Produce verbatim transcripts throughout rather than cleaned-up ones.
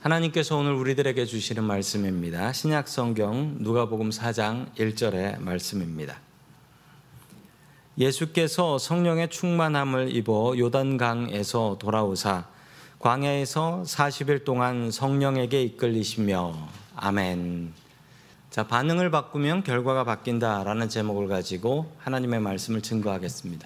하나님께서 오늘 우리들에게 주시는 말씀입니다. 신약성경 누가복음 사 장 일 절의 말씀입니다. 예수께서 성령의 충만함을 입어 요단강에서 돌아오사 광야에서 사십 일 동안 성령에게 이끌리시며 아멘. 자, 반응을 바꾸면 결과가 바뀐다라는 제목을 가지고 하나님의 말씀을 증거하겠습니다.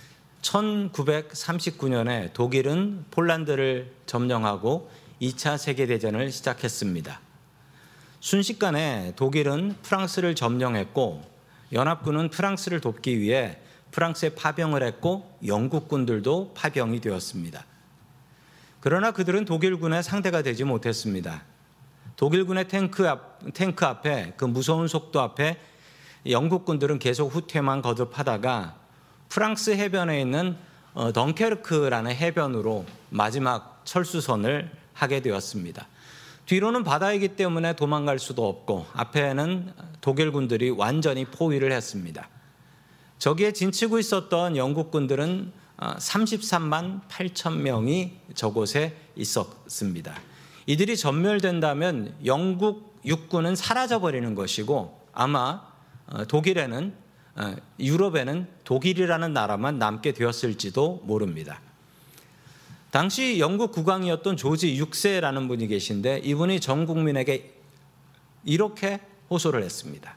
천구백삼십구 년에 독일은 폴란드를 점령하고 이 차 세계대전을 시작했습니다. 순식간에 독일은 프랑스를 점령했고 연합군은 프랑스를 돕기 위해 프랑스에 파병을 했고 영국군들도 파병이 되었습니다. 그러나 그들은 독일군의 상대가 되지 못했습니다. 독일군의 탱크, 앞, 탱크 앞에 그 무서운 속도 앞에 영국군들은 계속 후퇴만 거듭하다가 프랑스 해변에 있는 덩케르크라는 해변으로 마지막 철수선을 하게 되었습니다. 뒤로는 바다이기 때문에 도망갈 수도 없고 앞에는 독일군들이 완전히 포위를 했습니다. 저기에 진치고 있었던 영국군들은 삼십삼만 팔천 명이 저곳에 있었습니다. 이들이 전멸된다면 영국 육군은 사라져버리는 것이고 아마 독일에는 유럽에는 독일이라는 나라만 남게 되었을지도 모릅니다. 당시 영국 국왕이었던 조지 육 세라는 분이 계신데 이분이 전 국민에게 이렇게 호소를 했습니다.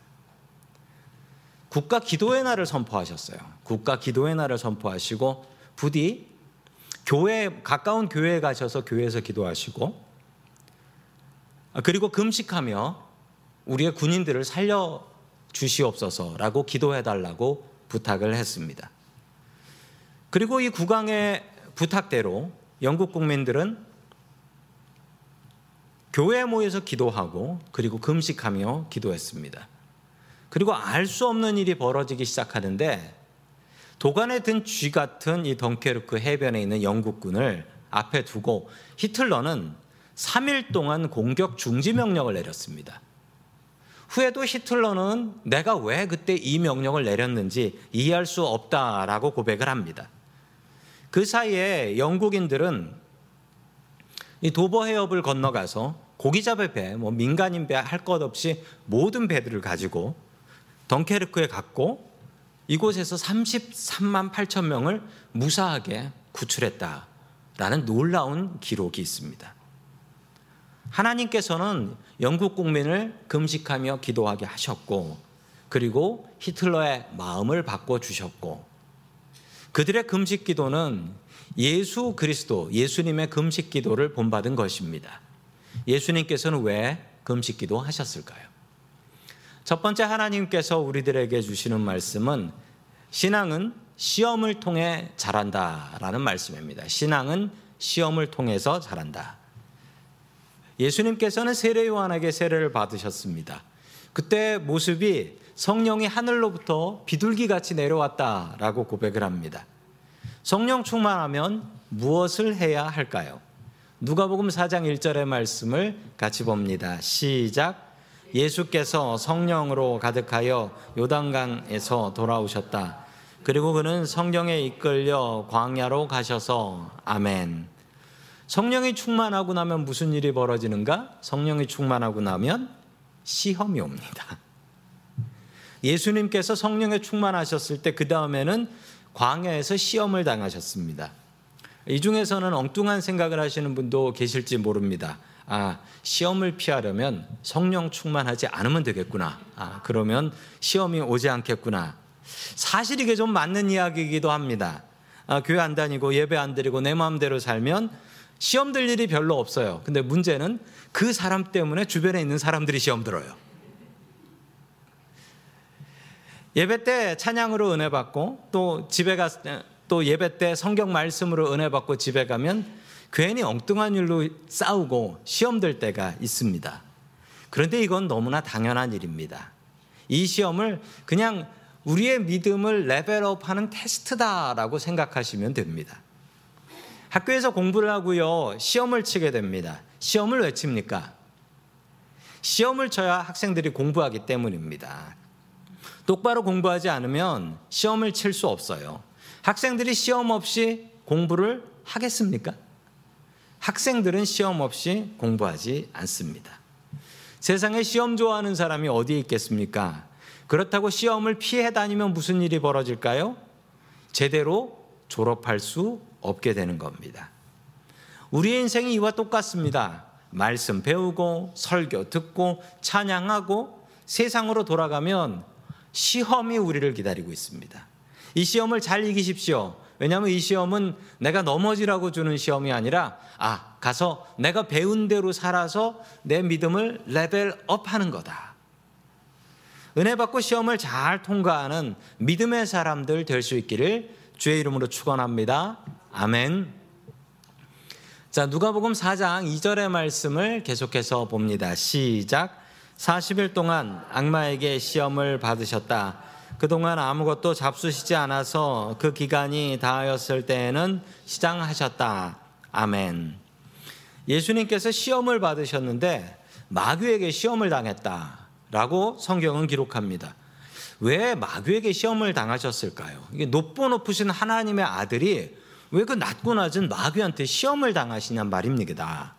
국가 기도의 날을 선포하셨어요. 국가 기도의 날을 선포하시고 부디 교회, 가까운 교회에 가셔서 교회에서 기도하시고 그리고 금식하며 우리의 군인들을 살려 주시옵소서라고 기도해달라고 부탁을 했습니다. 그리고 이 국왕의 부탁대로 영국 국민들은 교회에 모여서 기도하고 그리고 금식하며 기도했습니다. 그리고 알 수 없는 일이 벌어지기 시작하는데 도간에 든 쥐 같은 이 덩케르크 해변에 있는 영국군을 앞에 두고 히틀러는 삼 일 동안 공격 중지 명령을 내렸습니다. 후에도 히틀러는 내가 왜 그때 이 명령을 내렸는지 이해할 수 없다라고 고백을 합니다. 그 사이에 영국인들은 이 도버 해협을 건너가서 고기 잡을 배, 뭐 민간인 배 할 것 없이 모든 배들을 가지고 덩케르크에 갔고 이곳에서 삼십삼만 팔천 명을 무사하게 구출했다라는 놀라운 기록이 있습니다. 하나님께서는 영국 국민을 금식하며 기도하게 하셨고 그리고 히틀러의 마음을 바꿔주셨고 그들의 금식 기도는 예수 그리스도, 예수님의 금식 기도를 본받은 것입니다. 예수님께서는 왜 금식 기도 하셨을까요? 첫 번째 하나님께서 우리들에게 주시는 말씀은 신앙은 시험을 통해 자란다라는 말씀입니다. 신앙은 시험을 통해서 자란다. 예수님께서는 세례 요한에게 세례를 받으셨습니다. 그때 모습이 성령이 하늘로부터 비둘기같이 내려왔다라고 고백을 합니다. 성령 충만하면 무엇을 해야 할까요? 누가복음 사 장 일 절의 말씀을 같이 봅니다. 시작. 예수께서 성령으로 가득하여 요단강에서 돌아오셨다. 그리고 그는 성령에 이끌려 광야로 가셔서 아멘. 성령이 충만하고 나면 무슨 일이 벌어지는가? 성령이 충만하고 나면 시험이 옵니다. 예수님께서 성령에 충만하셨을 때 그 다음에는 광야에서 시험을 당하셨습니다. 이 중에서는 엉뚱한 생각을 하시는 분도 계실지 모릅니다. 아, 시험을 피하려면 성령 충만하지 않으면 되겠구나. 아, 그러면 시험이 오지 않겠구나. 사실 이게 좀 맞는 이야기이기도 합니다. 아, 교회 안 다니고 예배 안 드리고 내 마음대로 살면 시험 들 일이 별로 없어요. 근데 문제는 그 사람 때문에 주변에 있는 사람들이 시험 들어요. 예배 때 찬양으로 은혜 받고 또 집에 가 또 예배 때 성경 말씀으로 은혜 받고 집에 가면 괜히 엉뚱한 일로 싸우고 시험 들 때가 있습니다. 그런데 이건 너무나 당연한 일입니다. 이 시험을 그냥 우리의 믿음을 레벨업하는 테스트다라고 생각하시면 됩니다. 학교에서 공부를 하고요, 시험을 치게 됩니다. 시험을 왜 칩니까? 시험을 쳐야 학생들이 공부하기 때문입니다. 똑바로 공부하지 않으면 시험을 칠 수 없어요. 학생들이 시험 없이 공부를 하겠습니까? 학생들은 시험 없이 공부하지 않습니다. 세상에 시험 좋아하는 사람이 어디에 있겠습니까? 그렇다고 시험을 피해 다니면 무슨 일이 벌어질까요? 제대로 졸업할 수 없게 되는 겁니다. 우리의 인생이 이와 똑같습니다. 말씀 배우고 설교 듣고 찬양하고 세상으로 돌아가면 시험이 우리를 기다리고 있습니다. 이 시험을 잘 이기십시오. 왜냐하면 이 시험은 내가 넘어지라고 주는 시험이 아니라 아, 가서 내가 배운 대로 살아서 내 믿음을 레벨업하는 거다. 은혜 받고 시험을 잘 통과하는 믿음의 사람들 될 수 있기를 주의 이름으로 축원합니다. 아멘. 자, 누가복음 사 장 이 절의 말씀을 계속해서 봅니다. 시작. 사십 일 동안 악마에게 시험을 받으셨다. 그동안 아무것도 잡수시지 않아서 그 기간이 다하였을 때에는 시장하셨다. 아멘. 예수님께서 시험을 받으셨는데 마귀에게 시험을 당했다라고 성경은 기록합니다. 왜 마귀에게 시험을 당하셨을까요? 이게 높고 높으신 하나님의 아들이 왜 그 낮고 낮은 마귀한테 시험을 당하시냔 말입니다.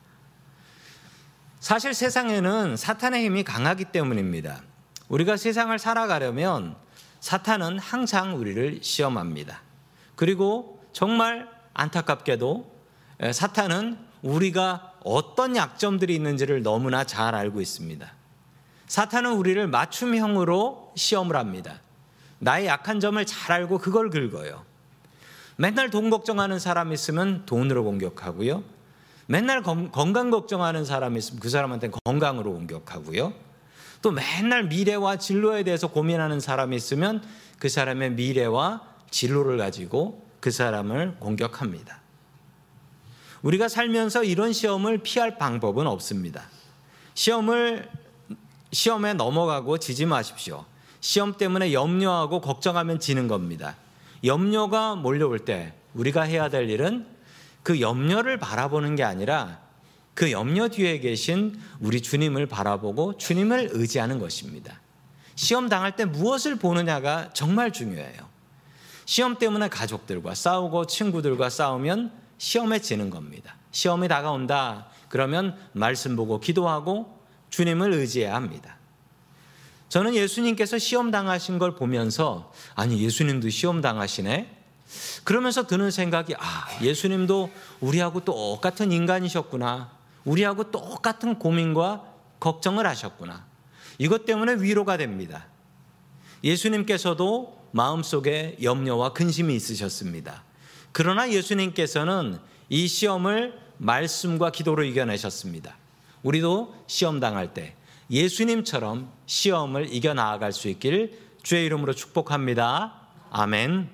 사실 세상에는 사탄의 힘이 강하기 때문입니다. 우리가 세상을 살아가려면 사탄은 항상 우리를 시험합니다. 그리고 정말 안타깝게도 사탄은 우리가 어떤 약점들이 있는지를 너무나 잘 알고 있습니다. 사탄은 우리를 맞춤형으로 시험을 합니다. 나의 약한 점을 잘 알고 그걸 긁어요. 맨날 돈 걱정하는 사람 있으면 돈으로 공격하고요. 맨날 건강 걱정하는 사람이 있으면 그 사람한테 건강으로 공격하고요. 또 맨날 미래와 진로에 대해서 고민하는 사람이 있으면 그 사람의 미래와 진로를 가지고 그 사람을 공격합니다. 우리가 살면서 이런 시험을 피할 방법은 없습니다. 시험을 시험에 넘어가고 지지 마십시오. 시험 때문에 염려하고 걱정하면 지는 겁니다. 염려가 몰려올 때 우리가 해야 될 일은 그 염려를 바라보는 게 아니라 그 염려 뒤에 계신 우리 주님을 바라보고 주님을 의지하는 것입니다. 시험 당할 때 무엇을 보느냐가 정말 중요해요. 시험 때문에 가족들과 싸우고 친구들과 싸우면 시험에 지는 겁니다. 시험이 다가온다. 그러면 말씀 보고 기도하고 주님을 의지해야 합니다. 저는 예수님께서 시험 당하신 걸 보면서 아니 예수님도 시험 당하시네? 그러면서 드는 생각이 아 예수님도 우리하고 똑같은 인간이셨구나. 우리하고 똑같은 고민과 걱정을 하셨구나. 이것 때문에 위로가 됩니다. 예수님께서도 마음속에 염려와 근심이 있으셨습니다. 그러나 예수님께서는 이 시험을 말씀과 기도로 이겨내셨습니다. 우리도 시험 당할 때 예수님처럼 시험을 이겨나아갈 수 있기를 주의 이름으로 축복합니다. 아멘.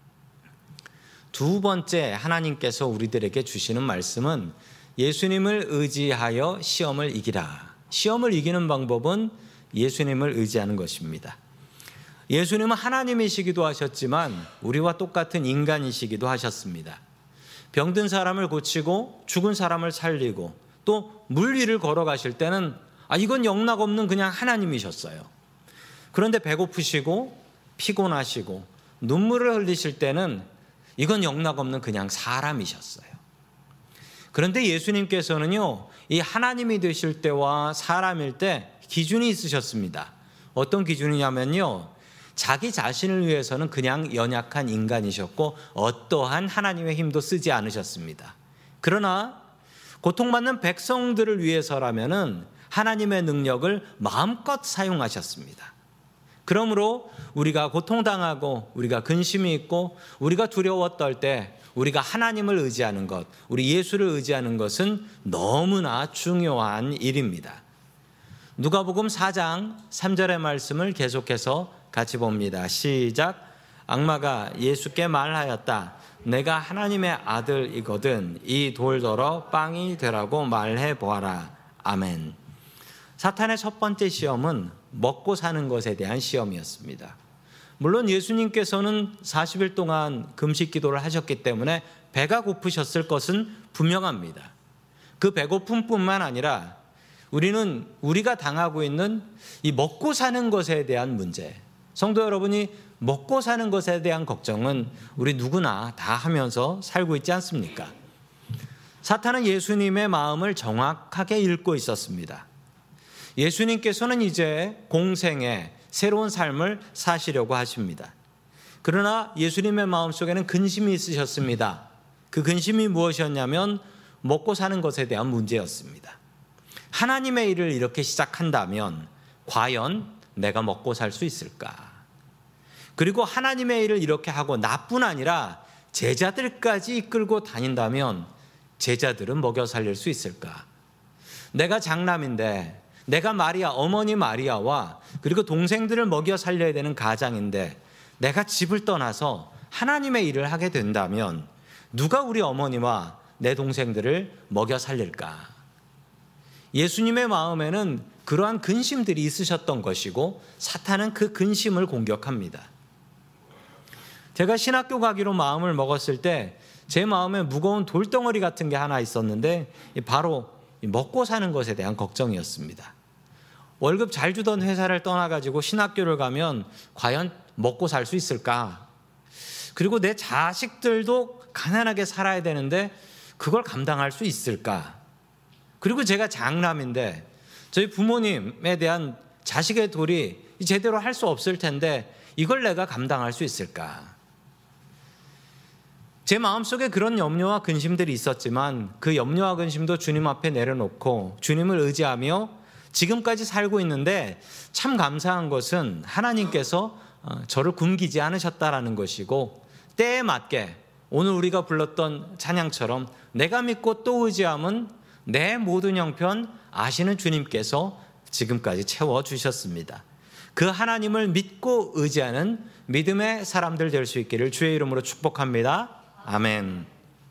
두 번째 하나님께서 우리들에게 주시는 말씀은 예수님을 의지하여 시험을 이기라. 시험을 이기는 방법은 예수님을 의지하는 것입니다. 예수님은 하나님이시기도 하셨지만 우리와 똑같은 인간이시기도 하셨습니다. 병든 사람을 고치고 죽은 사람을 살리고 또 물 위를 걸어가실 때는 아 이건 영락없는 그냥 하나님이셨어요. 그런데 배고프시고 피곤하시고 눈물을 흘리실 때는 이건 영락없는 그냥 사람이셨어요. 그런데 예수님께서는요, 이 하나님이 되실 때와 사람일 때 기준이 있으셨습니다. 어떤 기준이냐면요, 자기 자신을 위해서는 그냥 연약한 인간이셨고 어떠한 하나님의 힘도 쓰지 않으셨습니다. 그러나 고통받는 백성들을 위해서라면은 하나님의 능력을 마음껏 사용하셨습니다. 그러므로 우리가 고통당하고 우리가 근심이 있고 우리가 두려워 떨 때 우리가 하나님을 의지하는 것, 우리 예수를 의지하는 것은 너무나 중요한 일입니다. 누가복음 사 장 삼 절의 말씀을 계속해서 같이 봅니다. 시작. 악마가 예수께 말하였다. 내가 하나님의 아들이거든 이 돌더러 빵이 되라고 말해 보아라. 아멘. 사탄의 첫 번째 시험은 먹고 사는 것에 대한 시험이었습니다. 물론 예수님께서는 사십 일 동안 금식 기도를 하셨기 때문에 배가 고프셨을 것은 분명합니다. 그 배고픔뿐만 아니라 우리는 우리가 당하고 있는 이 먹고 사는 것에 대한 문제, 성도 여러분이 먹고 사는 것에 대한 걱정은 우리 누구나 다 하면서 살고 있지 않습니까? 사탄은 예수님의 마음을 정확하게 읽고 있었습니다. 예수님께서는 이제 공생의 새로운 삶을 사시려고 하십니다. 그러나 예수님의 마음속에는 근심이 있으셨습니다. 그 근심이 무엇이었냐면 먹고 사는 것에 대한 문제였습니다. 하나님의 일을 이렇게 시작한다면 과연 내가 먹고 살 수 있을까? 그리고 하나님의 일을 이렇게 하고 나뿐 아니라 제자들까지 이끌고 다닌다면 제자들은 먹여 살릴 수 있을까? 내가 장남인데, 내가 마리아, 어머니 마리아와 그리고 동생들을 먹여 살려야 되는 가장인데 내가 집을 떠나서 하나님의 일을 하게 된다면 누가 우리 어머니와 내 동생들을 먹여 살릴까? 예수님의 마음에는 그러한 근심들이 있으셨던 것이고 사탄은 그 근심을 공격합니다. 제가 신학교 가기로 마음을 먹었을 때 제 마음에 무거운 돌덩어리 같은 게 하나 있었는데 바로 먹고 사는 것에 대한 걱정이었습니다. 월급 잘 주던 회사를 떠나가지고 신학교를 가면 과연 먹고 살 수 있을까? 그리고 내 자식들도 가난하게 살아야 되는데 그걸 감당할 수 있을까? 그리고 제가 장남인데 저희 부모님에 대한 자식의 도리 제대로 할 수 없을 텐데 이걸 내가 감당할 수 있을까? 제 마음속에 그런 염려와 근심들이 있었지만 그 염려와 근심도 주님 앞에 내려놓고 주님을 의지하며 지금까지 살고 있는데 참 감사한 것은 하나님께서 저를 굶기지 않으셨다라는 것이고 때에 맞게 오늘 우리가 불렀던 찬양처럼 내가 믿고 또 의지함은 내 모든 형편 아시는 주님께서 지금까지 채워주셨습니다. 그 하나님을 믿고 의지하는 믿음의 사람들 될 수 있기를 주의 이름으로 축복합니다. 아멘.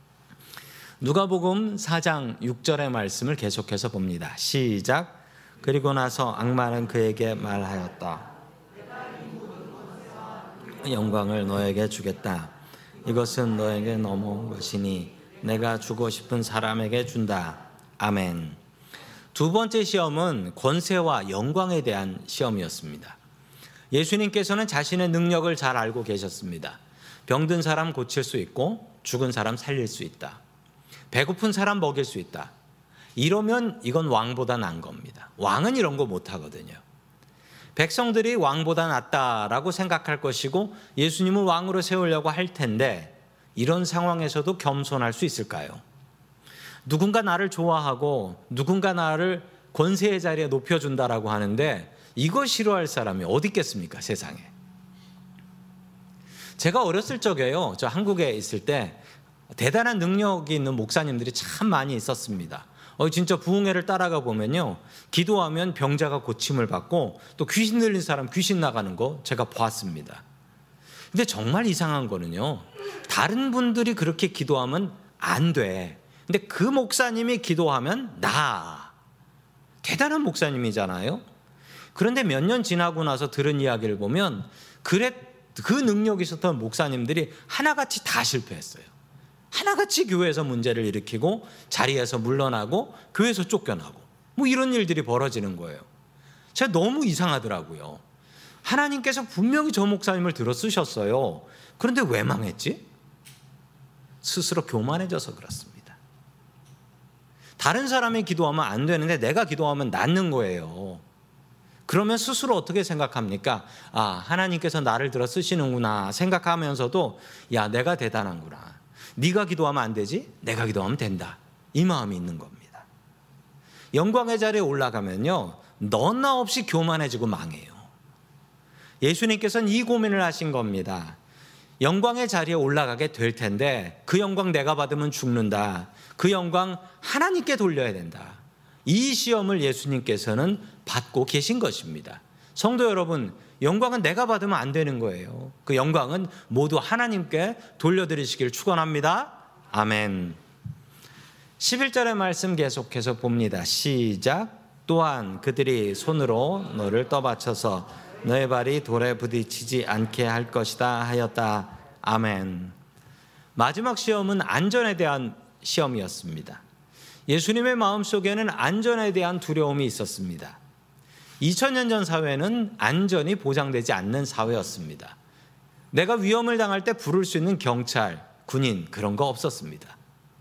누가복음 사 장 육 절의 말씀을 계속해서 봅니다. 시작. 그리고 나서 악마는 그에게 말하였다. 영광을 너에게 주겠다. 이것은 너에게 넘어온 것이니 내가 주고 싶은 사람에게 준다. 아멘. 두 번째 시험은 권세와 영광에 대한 시험이었습니다. 예수님께서는 자신의 능력을 잘 알고 계셨습니다. 병든 사람 고칠 수 있고 죽은 사람 살릴 수 있다. 배고픈 사람 먹일 수 있다. 이러면 이건 왕보다 나은 겁니다. 왕은 이런 거 못하거든요. 백성들이 왕보다 낫다라고 생각할 것이고 예수님을 왕으로 세우려고 할 텐데 이런 상황에서도 겸손할 수 있을까요? 누군가 나를 좋아하고 누군가 나를 권세의 자리에 높여준다라고 하는데 이거 싫어할 사람이 어디 있겠습니까, 세상에? 제가 어렸을 적에요, 저 한국에 있을 때 대단한 능력이 있는 목사님들이 참 많이 있었습니다. 어, 진짜 부흥회를 따라가 보면요, 기도하면 병자가 고침을 받고 또 귀신 들린 사람 귀신 나가는 거 제가 보았습니다. 근데 정말 이상한 거는요, 다른 분들이 그렇게 기도하면 안 돼. 근데 그 목사님이 기도하면 나. 대단한 목사님이잖아요. 그런데 몇 년 지나고 나서 들은 이야기를 보면 그래, 그 능력이 있었던 목사님들이 하나같이 다 실패했어요. 하나같이 교회에서 문제를 일으키고 자리에서 물러나고 교회에서 쫓겨나고 뭐 이런 일들이 벌어지는 거예요. 제가 너무 이상하더라고요. 하나님께서 분명히 저 목사님을 들어 쓰셨어요. 그런데 왜 망했지? 스스로 교만해져서 그렇습니다. 다른 사람이 기도하면 안 되는데 내가 기도하면 낫는 거예요. 그러면 스스로 어떻게 생각합니까? 아, 하나님께서 나를 들어 쓰시는구나 생각하면서도 야, 내가 대단한구나. 네가 기도하면 안 되지? 내가 기도하면 된다. 이 마음이 있는 겁니다. 영광의 자리에 올라가면요, 너나 없이 교만해지고 망해요. 예수님께서는 이 고민을 하신 겁니다. 영광의 자리에 올라가게 될 텐데 그 영광 내가 받으면 죽는다. 그 영광 하나님께 돌려야 된다. 이 시험을 예수님께서는 받고 계신 것입니다. 성도 여러분, 영광은 내가 받으면 안 되는 거예요. 그 영광은 모두 하나님께 돌려드리시길 축원합니다. 아멘. 십일 절의 말씀 계속해서 봅니다. 시작. 또한 그들이 손으로 너를 떠받쳐서 너의 발이 돌에 부딪히지 않게 할 것이다 하였다. 아멘. 마지막 시험은 안전에 대한 시험이었습니다. 예수님의 마음속에는 안전에 대한 두려움이 있었습니다. 이천 년 전 사회는 안전이 보장되지 않는 사회였습니다. 내가 위험을 당할 때 부를 수 있는 경찰, 군인 그런 거 없었습니다.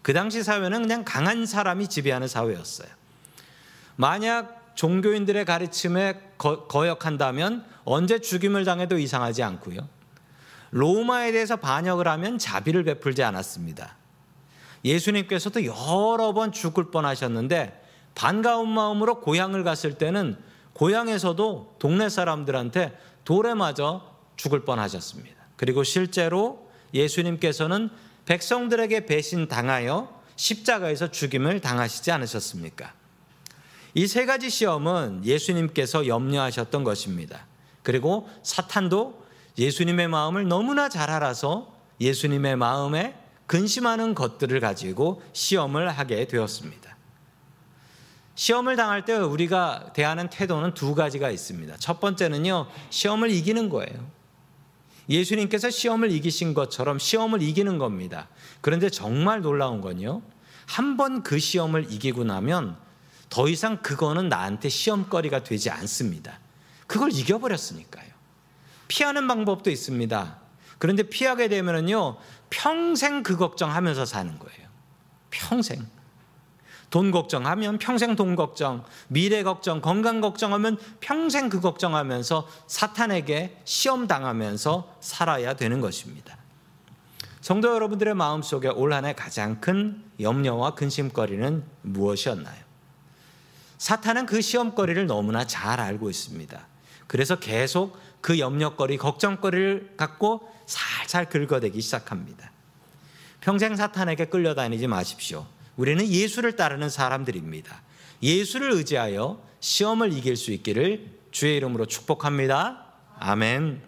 그 당시 사회는 그냥 강한 사람이 지배하는 사회였어요. 만약 종교인들의 가르침에 거, 거역한다면 언제 죽임을 당해도 이상하지 않고요. 로마에 대해서 반역을 하면 자비를 베풀지 않았습니다. 예수님께서도 여러 번 죽을 뻔하셨는데 반가운 마음으로 고향을 갔을 때는 고향에서도 동네 사람들한테 돌에 맞아 죽을 뻔하셨습니다. 그리고 실제로 예수님께서는 백성들에게 배신당하여 십자가에서 죽임을 당하시지 않으셨습니까? 이 세 가지 시험은 예수님께서 염려하셨던 것입니다. 그리고 사탄도 예수님의 마음을 너무나 잘 알아서 예수님의 마음에 근심하는 것들을 가지고 시험을 하게 되었습니다. 시험을 당할 때 우리가 대하는 태도는 두 가지가 있습니다. 첫 번째는요, 시험을 이기는 거예요. 예수님께서 시험을 이기신 것처럼 시험을 이기는 겁니다. 그런데 정말 놀라운 건요, 한 번 그 시험을 이기고 나면 더 이상 그거는 나한테 시험거리가 되지 않습니다. 그걸 이겨버렸으니까요. 피하는 방법도 있습니다. 그런데 피하게 되면요, 평생 그 걱정하면서 사는 거예요. 평생. 돈 걱정하면 평생 돈 걱정, 미래 걱정, 건강 걱정하면 평생 그 걱정하면서 사탄에게 시험 당하면서 살아야 되는 것입니다. 성도 여러분들의 마음속에 올 한 해 가장 큰 염려와 근심거리는 무엇이었나요? 사탄은 그 시험거리를 너무나 잘 알고 있습니다. 그래서 계속 그 염려거리, 걱정거리를 갖고 살살 긁어대기 시작합니다. 평생 사탄에게 끌려다니지 마십시오. 우리는 예수를 따르는 사람들입니다. 예수를 의지하여 시험을 이길 수 있기를 주의 이름으로 축복합니다. 아멘.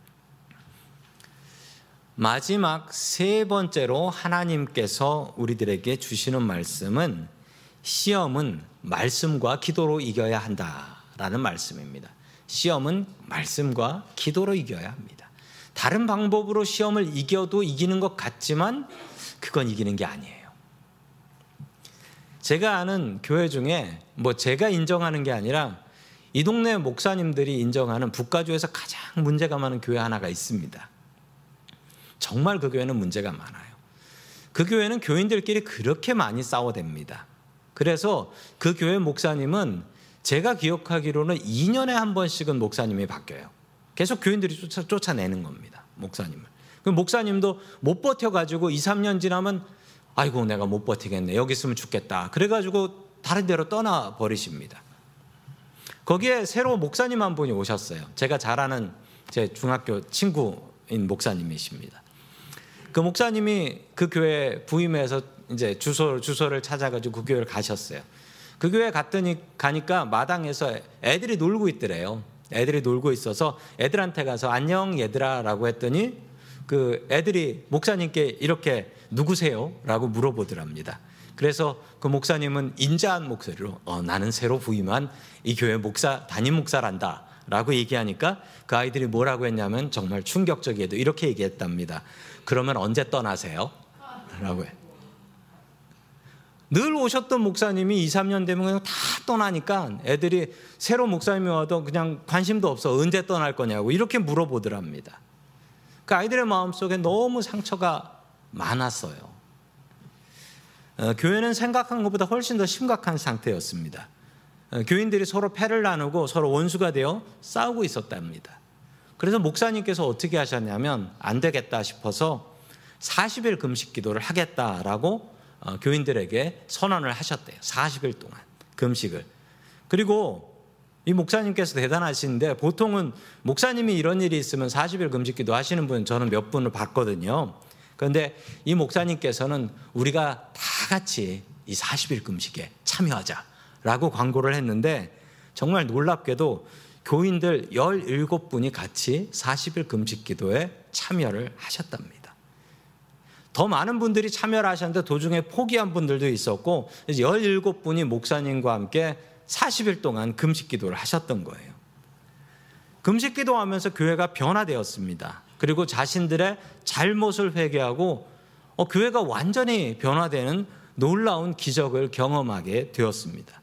마지막 세 번째로 하나님께서 우리들에게 주시는 말씀은 시험은 말씀과 기도로 이겨야 한다라는 말씀입니다. 시험은 말씀과 기도로 이겨야 합니다. 다른 방법으로 시험을 이겨도 이기는 것 같지만 그건 이기는 게 아니에요. 제가 아는 교회 중에 뭐 제가 인정하는 게 아니라 이 동네 목사님들이 인정하는 북가주에서 가장 문제가 많은 교회 하나가 있습니다. 정말 그 교회는 문제가 많아요. 그 교회는 교인들끼리 그렇게 많이 싸워댑니다. 그래서 그 교회 목사님은 제가 기억하기로는 이 년에 한 번씩은 목사님이 바뀌어요. 계속 교인들이 쫓아, 쫓아내는 겁니다. 목사님을. 그 목사님도 못 버텨가지고 이, 삼 년 지나면 아이고 내가 못 버티겠네. 여기 있으면 죽겠다. 그래가지고 다른 데로 떠나버리십니다. 거기에 새로 목사님 한 분이 오셨어요. 제가 잘 아는 제 중학교 친구인 목사님이십니다. 그 목사님이 그 교회 부임해서 이제 주소, 주소를 찾아가지고 그 교회를 가셨어요. 그 교회 갔더니 가니까 마당에서 애들이 놀고 있더래요. 애들이 놀고 있어서 애들한테 가서 안녕 얘들아 라고 했더니 그 애들이 목사님께 이렇게 누구세요? 라고 물어보더랍니다. 그래서 그 목사님은 인자한 목소리로 어, 나는 새로 부임한 이 교회 목사, 담임 목사란다 라고 얘기하니까 그 아이들이 뭐라고 했냐면 정말 충격적이에도 이렇게 얘기했답니다. 그러면 언제 떠나세요? 라고 해. 늘 오셨던 목사님이 이, 삼 년 되면 그냥 다 떠나니까 애들이 새로 목사님이 와도 그냥 관심도 없어. 언제 떠날 거냐고 이렇게 물어보더랍니다. 그 아이들의 마음속에 너무 상처가 많았어요. 어, 교회는 생각한 것보다 훨씬 더 심각한 상태였습니다. 어, 교인들이 서로 패를 나누고 서로 원수가 되어 싸우고 있었답니다. 그래서 목사님께서 어떻게 하셨냐면 안 되겠다 싶어서 사십 일 금식 기도를 하겠다라고 어, 교인들에게 선언을 하셨대요. 사십 일 동안 금식을. 그리고 이 목사님께서 대단하신데 보통은 목사님이 이런 일이 있으면 사십 일 금식 기도 하시는 분 저는 몇 분을 봤거든요. 그런데 이 목사님께서는 우리가 다 같이 이 사십 일 금식에 참여하자라고 광고를 했는데 정말 놀랍게도 교인들 열일곱 분이 같이 사십 일 금식 기도에 참여를 하셨답니다. 더 많은 분들이 참여를 하셨는데 도중에 포기한 분들도 있었고 열일곱 분이 목사님과 함께 사십 일 동안 금식 기도를 하셨던 거예요. 금식 기도하면서 교회가 변화되었습니다. 그리고 자신들의 잘못을 회개하고 어, 교회가 완전히 변화되는 놀라운 기적을 경험하게 되었습니다.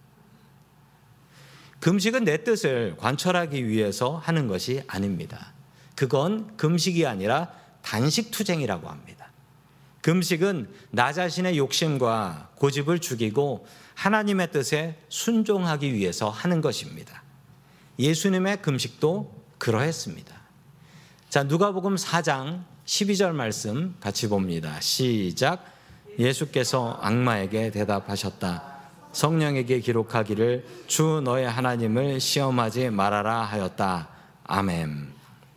금식은 내 뜻을 관철하기 위해서 하는 것이 아닙니다. 그건 금식이 아니라 단식투쟁이라고 합니다. 금식은 나 자신의 욕심과 고집을 죽이고 하나님의 뜻에 순종하기 위해서 하는 것입니다. 예수님의 금식도 그러했습니다. 자, 누가복음 사 장 십이 절 말씀 같이 봅니다. 시작. 예수께서 악마에게 대답하셨다. 성령에게 기록하기를 주 너의 하나님을 시험하지 말아라 하였다. 아멘.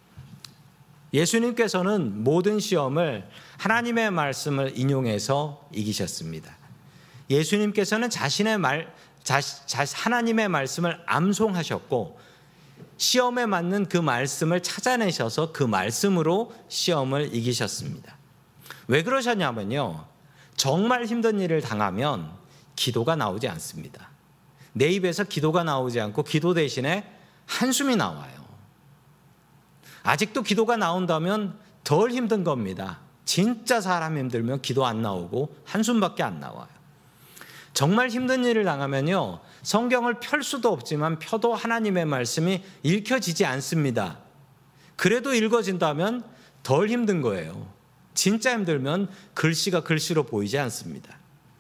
예수님께서는 모든 시험을 하나님의 말씀을 인용해서 이기셨습니다. 예수님께서는 자신의 말, 자, 자, 하나님의 말씀을 암송하셨고 시험에 맞는 그 말씀을 찾아내셔서 그 말씀으로 시험을 이기셨습니다. 왜 그러셨냐면요, 정말 힘든 일을 당하면 기도가 나오지 않습니다. 내 입에서 기도가 나오지 않고 기도 대신에 한숨이 나와요. 아직도 기도가 나온다면 덜 힘든 겁니다. 진짜 사람 힘들면 기도 안 나오고 한숨밖에 안 나와요. 정말 힘든 일을 당하면요, 성경을 펼 수도 없지만 펴도 하나님의 말씀이 읽혀지지 않습니다. 그래도 읽어진다면 덜 힘든 거예요. 진짜 힘들면 글씨가 글씨로 보이지 않습니다.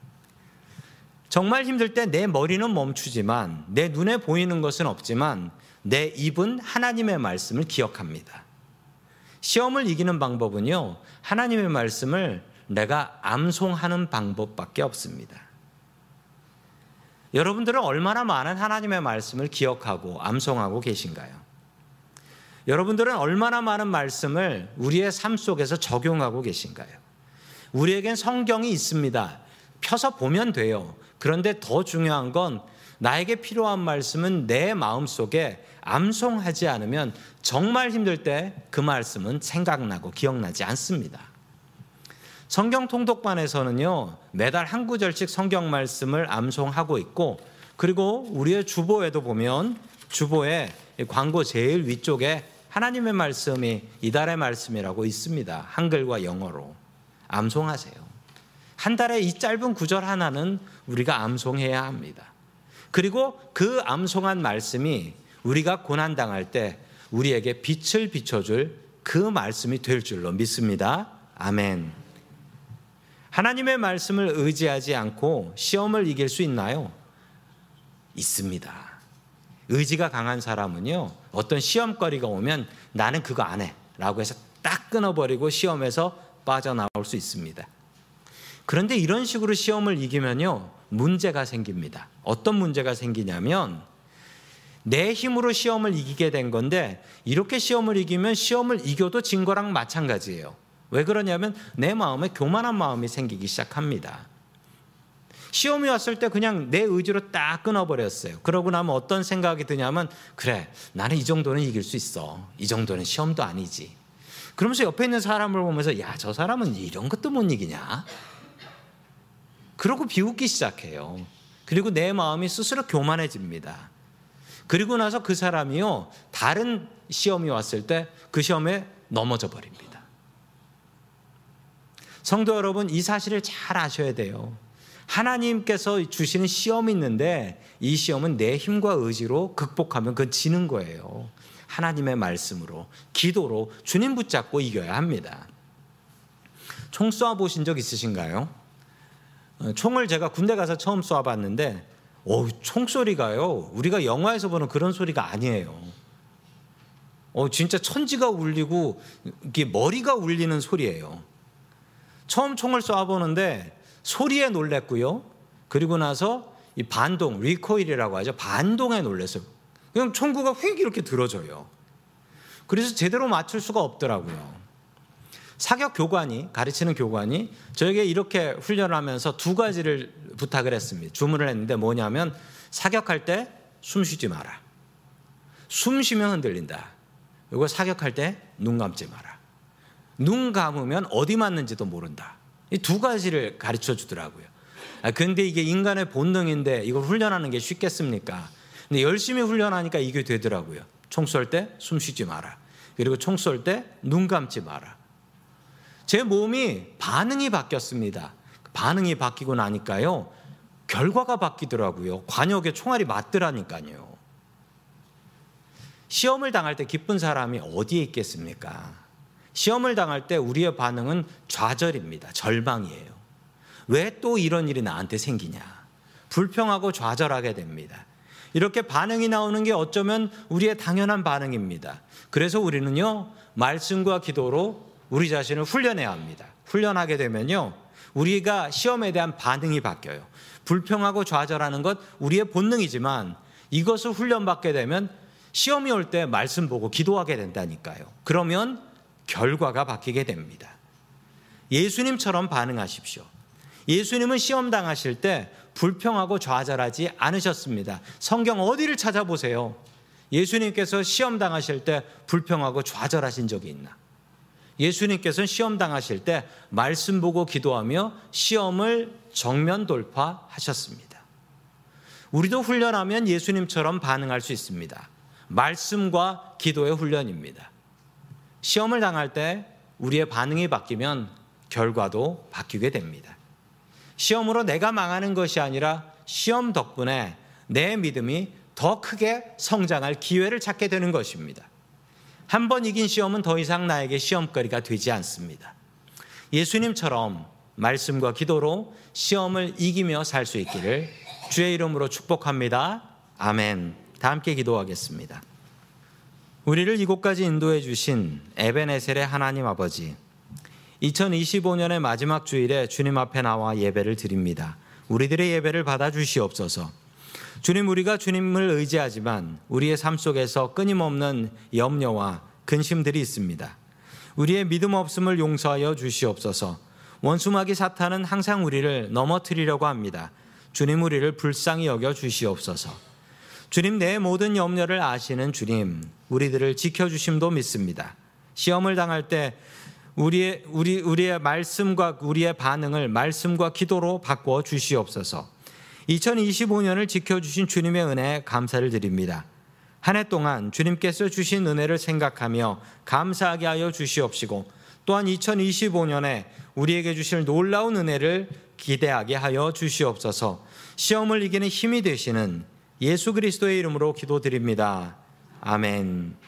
정말 힘들 때 내 머리는 멈추지만 내 눈에 보이는 것은 없지만 내 입은 하나님의 말씀을 기억합니다. 시험을 이기는 방법은요, 하나님의 말씀을 내가 암송하는 방법밖에 없습니다. 여러분들은 얼마나 많은 하나님의 말씀을 기억하고 암송하고 계신가요? 여러분들은 얼마나 많은 말씀을 우리의 삶 속에서 적용하고 계신가요? 우리에겐 성경이 있습니다. 펴서 보면 돼요. 그런데 더 중요한 건 나에게 필요한 말씀은 내 마음속에 암송하지 않으면 정말 힘들 때 그 말씀은 생각나고 기억나지 않습니다. 성경 통독반에서는요, 매달 한 구절씩 성경 말씀을 암송하고 있고, 그리고 우리의 주보에도 보면 주보에 광고 제일 위쪽에 하나님의 말씀이 이달의 말씀이라고 있습니다. 한글과 영어로. 암송하세요. 한 달에 이 짧은 구절 하나는 우리가 암송해야 합니다. 그리고 그 암송한 말씀이 우리가 고난당할 때 우리에게 빛을 비춰줄 그 말씀이 될 줄로 믿습니다. 아멘. 하나님의 말씀을 의지하지 않고 시험을 이길 수 있나요? 있습니다. 의지가 강한 사람은요, 어떤 시험거리가 오면 나는 그거 안 해 라고 해서 딱 끊어버리고 시험에서 빠져나올 수 있습니다. 그런데 이런 식으로 시험을 이기면요, 문제가 생깁니다. 어떤 문제가 생기냐면 내 힘으로 시험을 이기게 된 건데, 이렇게 시험을 이기면 시험을 이겨도 진 거랑 마찬가지예요. 왜 그러냐면 내 마음에 교만한 마음이 생기기 시작합니다. 시험이 왔을 때 그냥 내 의지로 딱 끊어버렸어요. 그러고 나면 어떤 생각이 드냐면, 그래, 나는 이 정도는 이길 수 있어. 이 정도는 시험도 아니지. 그러면서 옆에 있는 사람을 보면서, 야, 저 사람은 이런 것도 못 이기냐? 그러고 비웃기 시작해요. 그리고 내 마음이 스스로 교만해집니다. 그리고 나서 그 사람이요, 다른 시험이 왔을 때 그 시험에 넘어져 버립니다. 성도 여러분, 이 사실을 잘 아셔야 돼요. 하나님께서 주시는 시험이 있는데 이 시험은 내 힘과 의지로 극복하면 그건 지는 거예요. 하나님의 말씀으로, 기도로 주님 붙잡고 이겨야 합니다. 총 쏴보신 적 있으신가요? 총을 제가 군대 가서 처음 쏴봤는데 오, 총소리가요, 우리가 영화에서 보는 그런 소리가 아니에요. 어, 진짜 천지가 울리고 이게 머리가 울리는 소리예요. 처음 총을 쏴보는데 소리에 놀랬고요. 그리고 나서 이 반동, 리코일이라고 하죠. 반동에 놀랐어요. 그냥 총구가 휙 이렇게 들어져요. 그래서 제대로 맞출 수가 없더라고요. 사격 교관이, 가르치는 교관이 저에게 이렇게 훈련을 하면서 두 가지를 부탁을 했습니다. 주문을 했는데 뭐냐면, 사격할 때 숨 쉬지 마라. 숨 쉬면 흔들린다. 그리고 사격할 때 눈 감지 마라. 눈 감으면 어디 맞는지도 모른다. 이 두 가지를 가르쳐 주더라고요. 아, 근데 이게 인간의 본능인데 이걸 훈련하는 게 쉽겠습니까? 근데 열심히 훈련하니까 이게 되더라고요. 총 쏠 때 숨 쉬지 마라. 그리고 총 쏠 때 눈 감지 마라. 제 몸이 반응이 바뀌었습니다. 반응이 바뀌고 나니까요, 결과가 바뀌더라고요. 관역에 총알이 맞더라니까요. 시험을 당할 때 기쁜 사람이 어디에 있겠습니까? 시험을 당할 때 우리의 반응은 좌절입니다. 절망이에요. 왜 또 이런 일이 나한테 생기냐? 불평하고 좌절하게 됩니다. 이렇게 반응이 나오는 게 어쩌면 우리의 당연한 반응입니다. 그래서 우리는요, 말씀과 기도로 우리 자신을 훈련해야 합니다. 훈련하게 되면요, 우리가 시험에 대한 반응이 바뀌어요. 불평하고 좌절하는 것 우리의 본능이지만 이것을 훈련받게 되면 시험이 올 때 말씀 보고 기도하게 된다니까요. 그러면 결과가 바뀌게 됩니다. 예수님처럼 반응하십시오. 예수님은 시험 당하실 때 불평하고 좌절하지 않으셨습니다. 성경 어디를 찾아보세요. 예수님께서 시험 당하실 때 불평하고 좌절하신 적이 있나? 예수님께서는 시험 당하실 때 말씀 보고 기도하며 시험을 정면 돌파하셨습니다. 우리도 훈련하면 예수님처럼 반응할 수 있습니다. 말씀과 기도의 훈련입니다. 시험을 당할 때 우리의 반응이 바뀌면 결과도 바뀌게 됩니다. 시험으로 내가 망하는 것이 아니라 시험 덕분에 내 믿음이 더 크게 성장할 기회를 찾게 되는 것입니다. 한 번 이긴 시험은 더 이상 나에게 시험거리가 되지 않습니다. 예수님처럼 말씀과 기도로 시험을 이기며 살 수 있기를 주의 이름으로 축복합니다. 아멘. 다 함께 기도하겠습니다. 우리를 이곳까지 인도해 주신 에벤에셀의 하나님 아버지, 이천이십오 년의 마지막 주일에 주님 앞에 나와 예배를 드립니다. 우리들의 예배를 받아 주시옵소서. 주님, 우리가 주님을 의지하지만 우리의 삶 속에서 끊임없는 염려와 근심들이 있습니다. 우리의 믿음 없음을 용서하여 주시옵소서. 원수마귀 사탄은 항상 우리를 넘어뜨리려고 합니다. 주님, 우리를 불쌍히 여겨 주시옵소서. 주님, 내 모든 염려를 아시는 주님, 우리들을 지켜주심도 믿습니다. 시험을 당할 때 우리의, 우리, 우리의 말씀과 우리의 반응을 말씀과 기도로 바꿔 주시옵소서. 이천이십오 년을 지켜주신 주님의 은혜에 감사를 드립니다. 한 해 동안 주님께서 주신 은혜를 생각하며 감사하게 하여 주시옵시고, 또한 이천이십오 년에 우리에게 주실 놀라운 은혜를 기대하게 하여 주시옵소서. 시험을 이기는 힘이 되시는 예수 그리스도의 이름으로 기도드립니다. 아멘.